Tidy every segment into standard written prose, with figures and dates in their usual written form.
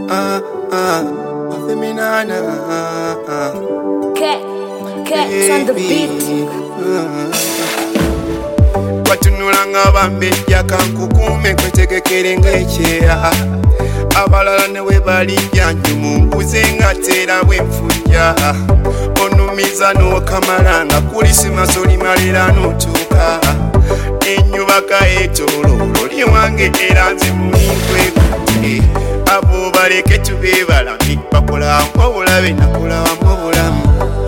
Feminana. Cats on the beat. Watunulanga bambejja kankukume kwetegekere ng'ekyeya abalala ne we balijja njumunguze nga tera bwenfujja onumiza n'okamala nga kulisimasi olimalira n'otuuka ennyubaka etololo liwange era nze mulinkwekutte abo baleke tube balami bakolamu obulabe nakolawamu obulamu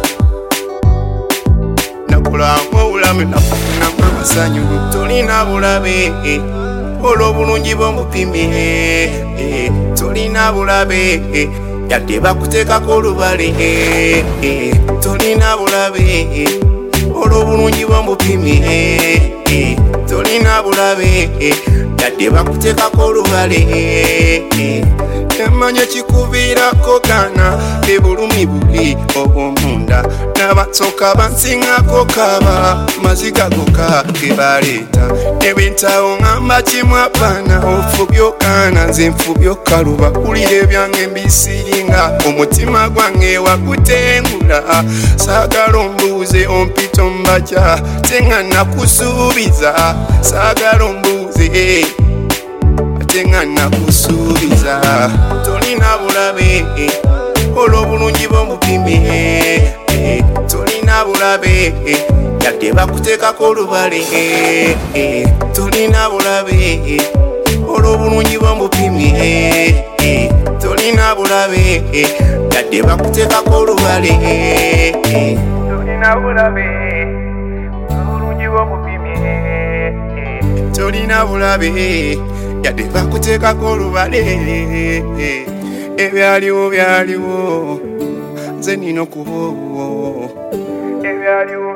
nakufunamu amasanyu tolina bulabe olw'obulungi bw'omupimi tolina bulabe yadde bakuteekako olubale tolina bulabe olw'obulungi bw'omupimi tolina bulabe yadde bakuteekako olubale emanya kikuviirako gaana ebulumi bubi obw'omunda n'abasoka bansingako kaba maziga goka ge baleeta ebintawo ngamba kimwapaana ofubyo kaana nze nfubyo kaluba wulira ebyange mbisiringa omutima gwange wakutengula saagala ombuuze ompita ombaja tenga nakusuubiza saagala ombuuze tenga nakusuubiza tolina bulabe olw'obulungi bw'omupimi tolina bulabe yadde bakuteekako olubale tolina bulabe olw'obulungi bw'omupimi tolina bulabe yadde bakuteekako olubale tolina bulabe olw'obulungi bw'omupimi tolina bulabe yadde bakuteekako olubale ebyaliwo byaliwo nze nina okubawo ebyaliwo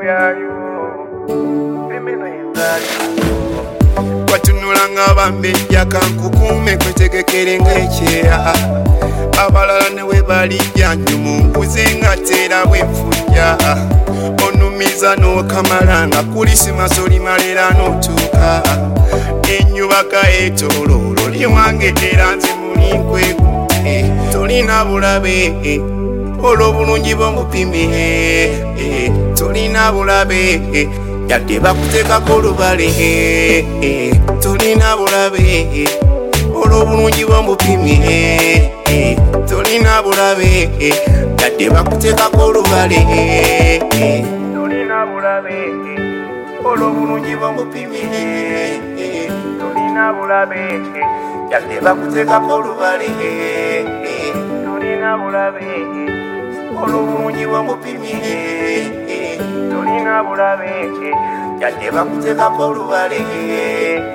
emeno ezaaliwo watunulanga bambejja kankukume kwetegekere ng'ekyeya abalala ne we balijja njumunguze nga tera bwenfujja onumiza n'okamala nga kulisimasi olimalira n'otuuka ennyubaka etololo liwange era nze mulinkwekutte tolina bulabe olw'obulungi bw'omupimi tolina bulabe yadde bakuteekako olubale tolina bulabe olw'obulungi bw'omupimi tolina bulabe yadde bakuteekako olubale tolina bulabe olw'obulungi bw'omupimi tolina bulabe yadde bakuteekako olubale tolina bulabe olw'obulungi bw'omupimi tolina bulabe yadde bakuteekako olubale